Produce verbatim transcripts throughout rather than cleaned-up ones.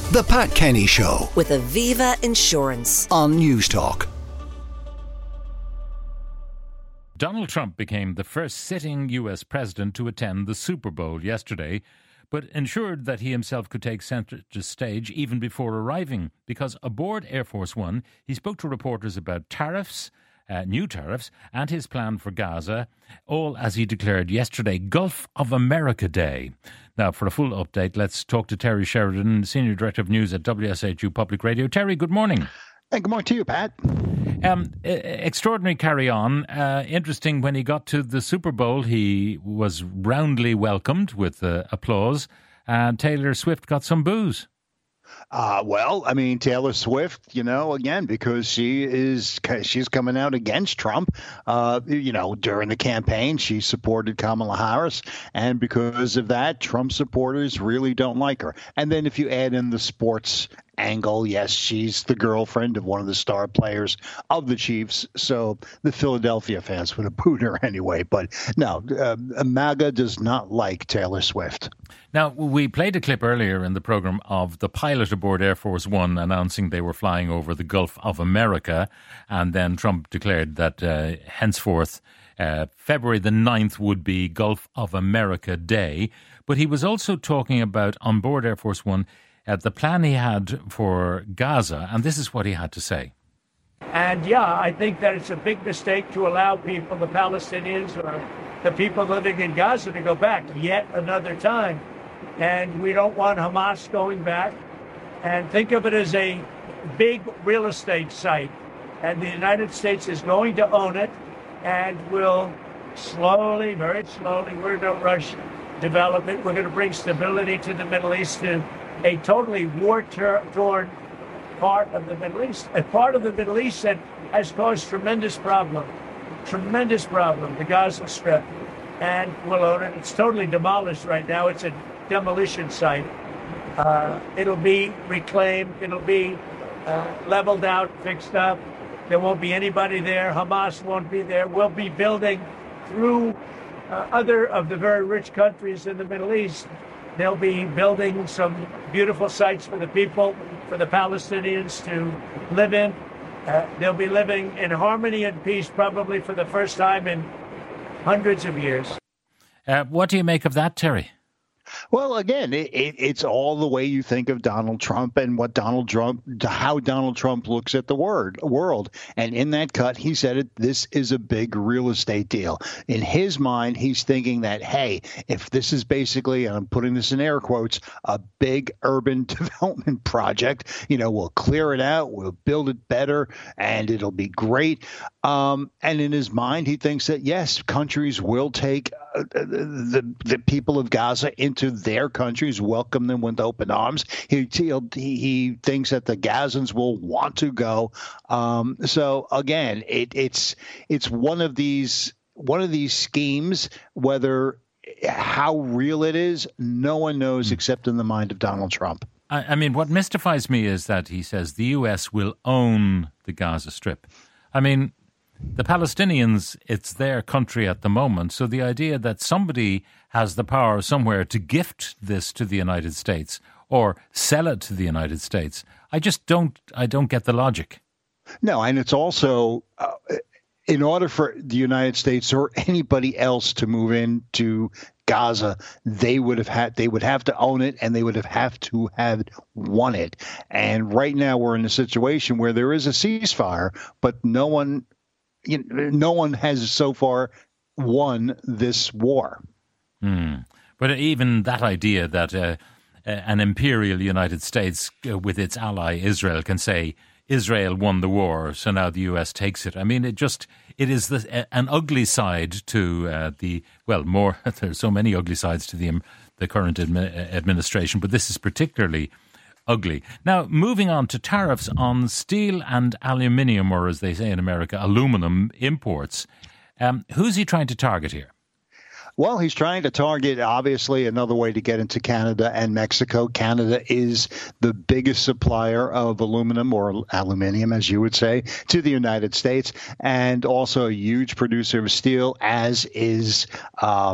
The Pat Kenny Show with Aviva Insurance on News Talk. Donald Trump became the first sitting U S president to attend the Super Bowl yesterday, but ensured that he himself could take centre stage even before arriving, because aboard Air Force One, he spoke to reporters about tariffs, uh, new tariffs, and his plan for Gaza, all as he declared yesterday, Gulf of America Day. Now, for a full update, let's talk to Terry Sheridan, Senior Director of News at W S H U Public Radio. Terry, good morning. Hey, good morning to you, Pat. Um, extraordinary carry-on. Uh, interesting, when he got to the Super Bowl, he was roundly welcomed with uh, applause, and Taylor Swift got some boos. Uh, well, I mean, Taylor Swift, you know, again, because she is she's coming out against Trump. Uh, you know, during the campaign, she supported Kamala Harris. And because of that, Trump supporters really don't like her. And then if you add in the sports angle, yes, she's the girlfriend of one of the star players of the Chiefs. So the Philadelphia fans would have booed her anyway. But no, uh, MAGA does not like Taylor Swift. Now, we played a clip earlier in the program of the pilot aboard Air Force One announcing they were flying over the Gulf of America. And then Trump declared that uh, henceforth, uh, February the ninth would be Gulf of America Day. But he was also talking about, on board Air Force One, Uh, the plan he had for Gaza, and this is what he had to say. And yeah, I think that it's a big mistake to allow people, the Palestinians or the people living in Gaza, to go back yet another time. And we don't want Hamas going back. And think of it as a big real estate site. And the United States is going to own it and will slowly, very slowly, we're in no rush, develop it. We're going to bring stability to the Middle East, to a totally war-torn part of the Middle East, a part of the Middle East that has caused tremendous problem, tremendous problem, the Gaza Strip, and we'll own it. It's totally demolished right now. It's a demolition site. Uh, it'll be reclaimed. It'll be uh, leveled out, fixed up. There won't be anybody there. Hamas won't be there. We'll be building through uh, other of the very rich countries in the Middle East. They'll be building some beautiful sites for the people, for the Palestinians to live in. Uh, they'll be living in harmony and peace probably for the first time in hundreds of years. Uh, what do you make of that, Terry? Well, again, it, it, it's all the way you think of Donald Trump and what Donald Trump, how Donald Trump looks at the word, world. And in that cut, he said it, this is a big real estate deal. In his mind, he's thinking that, hey, if this is basically, and I'm putting this in air quotes, a big urban development project, you know, we'll clear it out, we'll build it better, and it'll be great. Um, and in his mind, he thinks that, yes, countries will take uh, the, the people of Gaza into to their countries, welcome them with open arms. He, he he thinks that the Gazans will want to go. Um, so again, it, it's it's one of these one of these schemes. Whether how real it is, no one knows except in the mind of Donald Trump. I, I mean, what mystifies me is that he says the U S will own the Gaza Strip. I mean, the Palestinians, it's their country at the moment. So the idea that somebody has the power somewhere to gift this to the United States or sell it to the United States, I just don't, I don't get the logic. No, and it's also, uh, in order for the United States or anybody else to move into Gaza, they would have had, they would have to own it, and they would have have to have won it. And right now we're in a situation where there is a ceasefire, but no one, you know, no one has so far won this war. Mm. But even that idea that uh, an imperial United States uh, with its ally Israel can say Israel won the war, so now the U S takes it. I mean, it just, it is the, an ugly side to uh, the, well, more, there's so many ugly sides to the, um, the current admi- administration, but this is particularly ugly. Now, moving on to tariffs on steel and aluminium, or as they say in America, aluminum imports. Um, who's he trying to target here? Well, he's trying to target, obviously, another way to get into Canada and Mexico. Canada is the biggest supplier of aluminum, or aluminium, as you would say, to the United States, and also a huge producer of steel, as is um,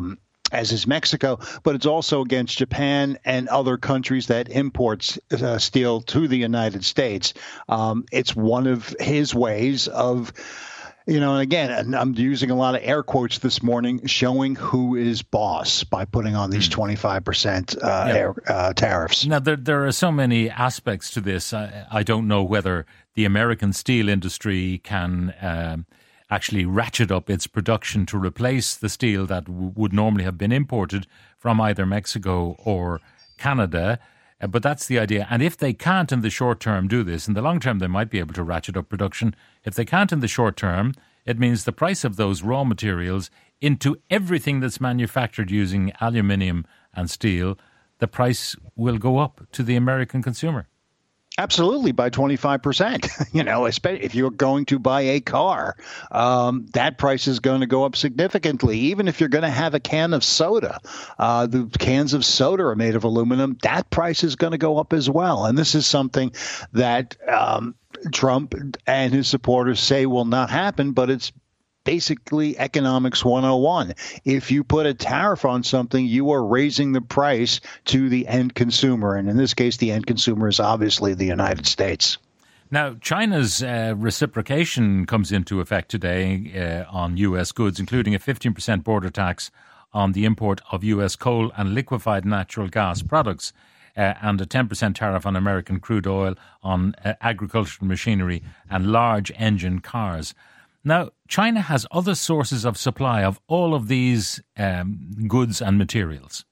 as is Mexico, but it's also against Japan and other countries that import uh, steel to the United States. Um, it's one of his ways of, you know, and again, and I'm using a lot of air quotes this morning, showing who is boss by putting on these twenty-five percent uh, yeah. air, uh, tariffs. Now, there, there are so many aspects to this. I, I don't know whether the American steel industry can um, actually ratchet up its production to replace the steel that w- would normally have been imported from either Mexico or Canada. Uh, but that's the idea. And if they can't in the short term do this, in the long term they might be able to ratchet up production. If they can't in the short term, it means the price of those raw materials into everything that's manufactured using aluminium and steel, the price will go up to the American consumer. Absolutely, by twenty-five percent. You know, especially if you're going to buy a car, um, that price is going to go up significantly. Even if you're going to have a can of soda, uh, the cans of soda are made of aluminum. That price is going to go up as well. And this is something that um, Trump and his supporters say will not happen, but it's basically economics one oh one. If you put a tariff on something, you are raising the price to the end consumer. And in this case, the end consumer is obviously the United States. Now, China's uh, reciprocation comes into effect today uh, on U S goods, including a fifteen percent border tax on the import of U S coal and liquefied natural gas products, uh, and a ten percent tariff on American crude oil, on uh, agricultural machinery and large engine cars. Now, China has other sources of supply of all of these um, goods and materials.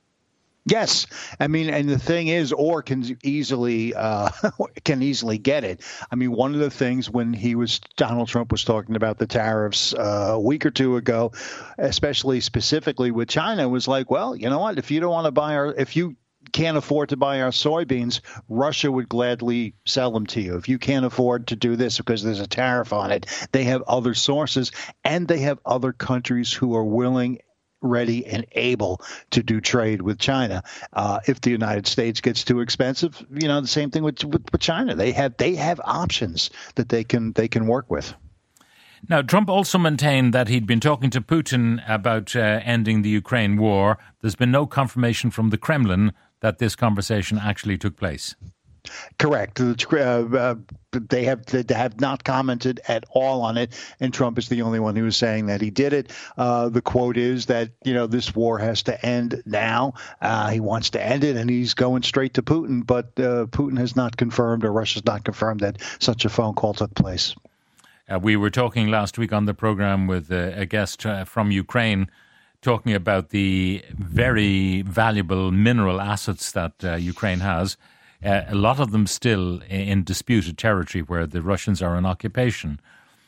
Yes, I mean, and the thing is, or can easily uh, can easily get it. I mean, one of the things when he was Donald Trump was talking about the tariffs uh, a week or two ago, especially specifically with China, was like, well, you know what? If you don't want to buy our, if you can't afford to buy our soybeans, Russia would gladly sell them to you. If you can't afford to do this because there's a tariff on it, they have other sources, and they have other countries who are willing, ready, and able to do trade with China. Uh, if the United States gets too expensive, you know, the same thing with, with, with China. They have they have options that they can they can work with. Now, Trump also maintained that he'd been talking to Putin about uh, ending the Ukraine war. There's been no confirmation from the Kremlin that this conversation actually took place. Correct. Uh, uh, they have they have not commented at all on it, and Trump is the only one who is saying that he did it. Uh, the quote is that, you know, this war has to end now. Uh, he wants to end it, and he's going straight to Putin. But uh, Putin has not confirmed, or Russia's not confirmed, that such a phone call took place. Uh, we were talking last week on the program with uh, a guest uh, from Ukraine, talking about the very valuable mineral assets that uh, Ukraine has, uh, a lot of them still in disputed territory where the Russians are in occupation.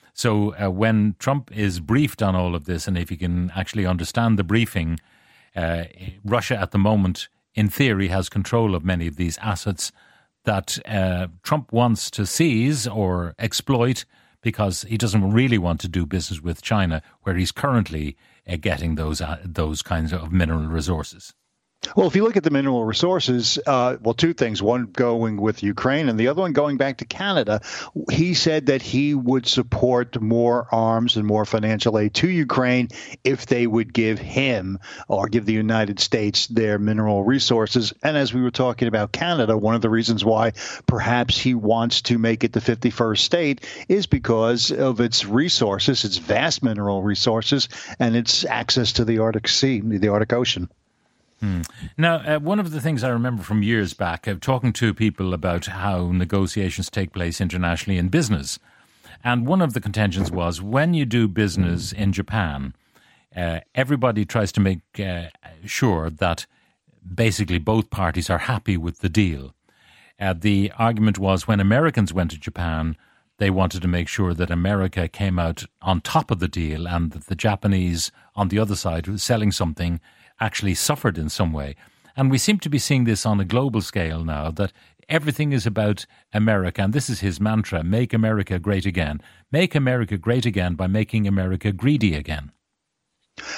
So uh, when Trump is briefed on all of this, and if he can actually understand the briefing, uh, Russia at the moment, in theory, has control of many of these assets that uh, Trump wants to seize or exploit, because he doesn't really want to do business with China, where he's currently uh, getting those uh, those kinds of mineral resources. Well, if you look at the mineral resources, uh, well, two things, one going with Ukraine and the other one going back to Canada. He said that he would support more arms and more financial aid to Ukraine if they would give him or give the United States their mineral resources. And as we were talking about Canada, one of the reasons why perhaps he wants to make it the fifty-first state is because of its resources, its vast mineral resources, and its access to the Arctic Sea, the Arctic Ocean. Hmm. Now, uh, one of the things I remember from years back, uh, talking to people about how negotiations take place internationally in business. And one of the contentions was, when you do business in Japan, uh, everybody tries to make uh, sure that basically both parties are happy with the deal. Uh, the argument was, when Americans went to Japan, they wanted to make sure that America came out on top of the deal, and that the Japanese on the other side, who was selling something, actually suffered in some way. And we seem to be seeing this on a global scale now, that everything is about America. And this is his mantra: make America great again. Make America great again by making America greedy again.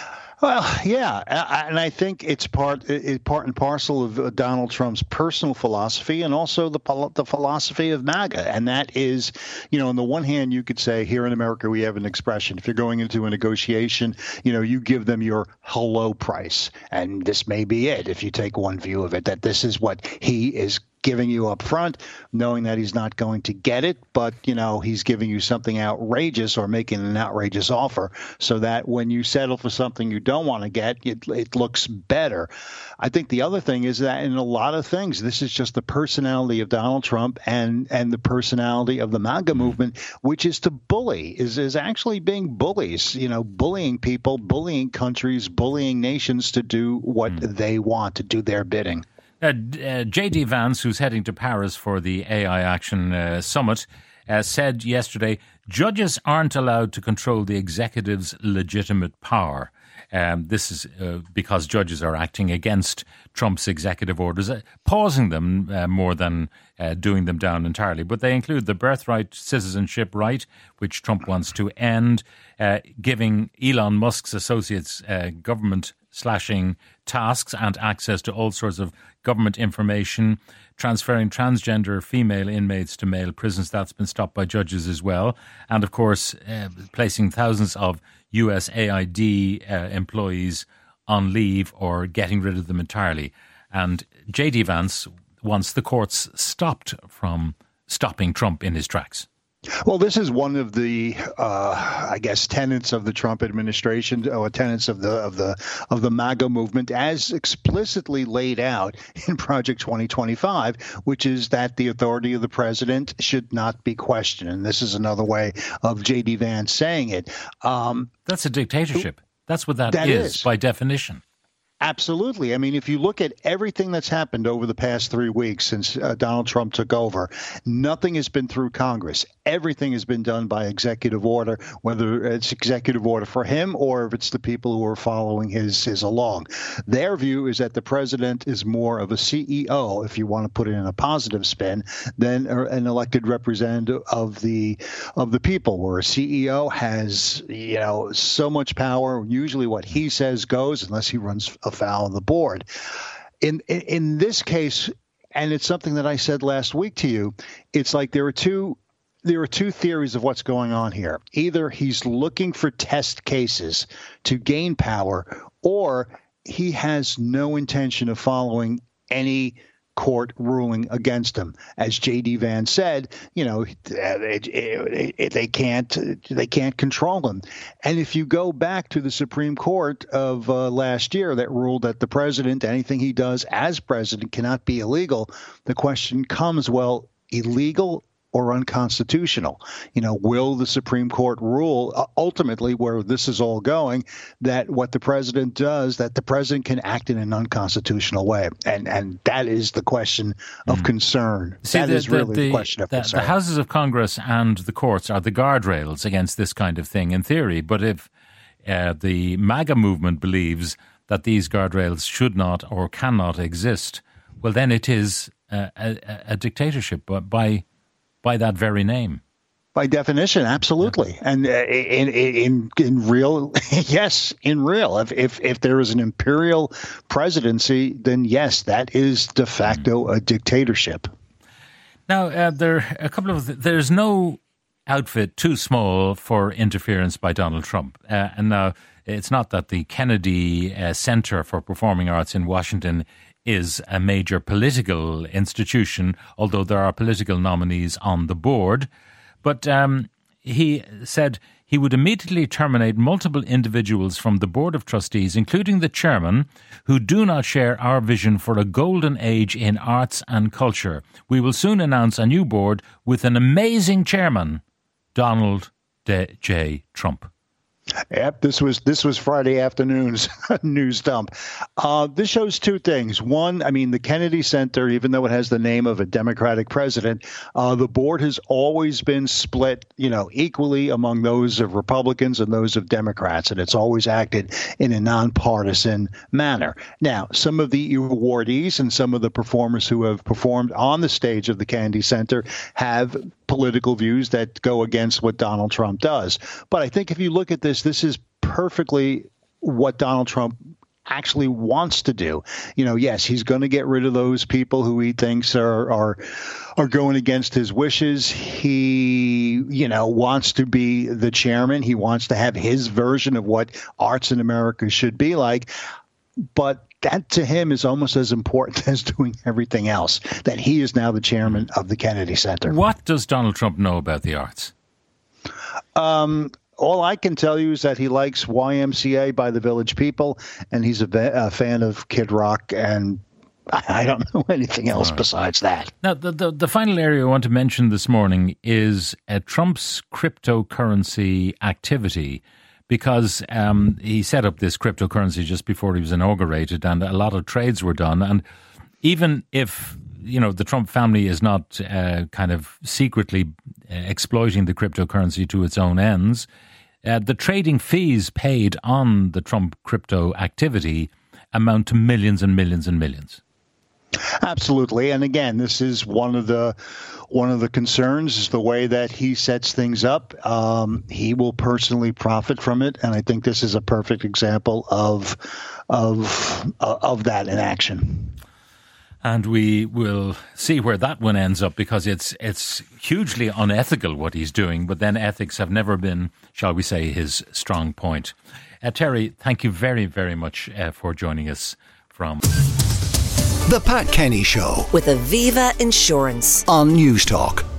Well, yeah, and I think it's part it, part and parcel of Donald Trump's personal philosophy, and also the the philosophy of MAGA. And that is, you know, on the one hand, you could say here in America we have an expression: if you're going into a negotiation, you know, you give them your hello price, and this may be it. If you take one view of it, that this is what he is giving you up front, knowing that he's not going to get it, but, you know, he's giving you something outrageous or making an outrageous offer so that when you settle for something you don't want to get, it, it looks better. I think the other thing is that in a lot of things, this is just the personality of Donald Trump and, and the personality of the MAGA movement, which is to bully, is, is actually being bullies, you know, bullying people, bullying countries, bullying nations to do what mm. they want, to do their bidding. Uh, uh, J D Vance, who's heading to Paris for the A I Action uh, Summit, uh, said yesterday, judges aren't allowed to control the executive's legitimate power. Um, this is uh, because judges are acting against Trump's executive orders, uh, pausing them uh, more than uh, doing them down entirely. But they include the birthright citizenship right, which Trump wants to end, uh, giving Elon Musk's associates uh, government slashing tasks and access to all sorts of government information, transferring transgender female inmates to male prisons. That's been stopped by judges as well. And, of course, uh, placing thousands of U S A I D uh, employees on leave or getting rid of them entirely. And J D Vance wants the courts stopped from stopping Trump in his tracks. Well, this is one of the, uh, I guess, tenets of the Trump administration, or tenets of the of the of the MAGA movement, as explicitly laid out in Project twenty twenty-five, which is that the authority of the president should not be questioned. And this is another way of J D Vance saying it. Um, That's a dictatorship. That's what that, that is, is, by definition. Absolutely. I mean, if you look at everything that's happened over the past three weeks since uh, Donald Trump took over, nothing has been through Congress. Everything has been done by executive order, whether it's executive order for him or if it's the people who are following his, his along. Their view is that the president is more of a C E O, if you want to put it in a positive spin, than an elected representative of the of the people, where a C E O has, you know, so much power. Usually what he says goes, unless he runs afoul of the board. In, in in this case, and it's something that I said last week to you, it's like there are two there are two theories of what's going on here. Either he's looking for test cases to gain power, or he has no intention of following any court ruling against him. As J D Vance said, you know, it, it, it, they can't they can't control him. And if you go back to the Supreme Court of uh, last year that ruled that the president, anything he does as president, cannot be illegal, the question comes, well, illegal or unconstitutional? You know, will the Supreme Court rule uh, ultimately, where this is all going, that what the president does, that the president can act in an unconstitutional way? And and that is the question of mm. concern. See, that the, is really the, the, the question of the, concern. The houses of Congress and the courts are the guardrails against this kind of thing in theory. But if uh, the MAGA movement believes that these guardrails should not or cannot exist, well, then it is uh, a, a dictatorship by by that very name. By definition, absolutely. Yeah. And uh, in, in in real, yes, in real, if, if if there is an imperial presidency, then yes, that is de facto mm. a dictatorship. Now, uh, there are a couple of, there's no outfit too small for interference by Donald Trump. Uh, and now, it's not that the Kennedy uh, Center for Performing Arts in Washington is a major political institution, although there are political nominees on the board. But um, he said he would immediately terminate multiple individuals from the Board of Trustees, including the chairman, who do not share our vision for a golden age in arts and culture. We will soon announce a new board with an amazing chairman, Donald J. Trump. Yep, this was this was Friday afternoon's news dump. Uh, this shows two things. One, I mean, the Kennedy Center, even though it has the name of a Democratic president, uh, the board has always been split, you know, equally among those of Republicans and those of Democrats, and it's always acted in a nonpartisan manner. Now, some of the awardees and some of the performers who have performed on the stage of the Kennedy Center have political views that go against what Donald Trump does. But I think if you look at this, this is perfectly what Donald Trump actually wants to do. You know, yes, he's going to get rid of those people who he thinks are are are going against his wishes. He, you know, wants to be the chairman. He wants to have his version of what arts in America should be like. But that to him is almost as important as doing everything else, that he is now the chairman of the Kennedy Center. What does Donald Trump know about the arts? Um, all I can tell you is that he likes Y M C A by the Village People, and he's a, a fan of Kid Rock, and I don't know anything else right. besides that. Now, the, the, the final area I want to mention this morning is uh, Trump's cryptocurrency activity, because um, he set up this cryptocurrency just before he was inaugurated, and a lot of trades were done. And even if, you know, the Trump family is not uh, kind of secretly uh, exploiting the cryptocurrency to its own ends, uh, the trading fees paid on the Trump crypto activity amount to millions and millions and millions. Absolutely. And again, this is one of the one of the concerns is the way that he sets things up. Um, he will personally profit from it. And I think this is a perfect example of of uh, of that in action. And we will see where that one ends up, because it's it's hugely unethical what he's doing. But then ethics have never been, shall we say, his strong point. Uh, Terry, thank you very, very much uh, for joining us from The Pat Kenny Show with Aviva Insurance on News Talk.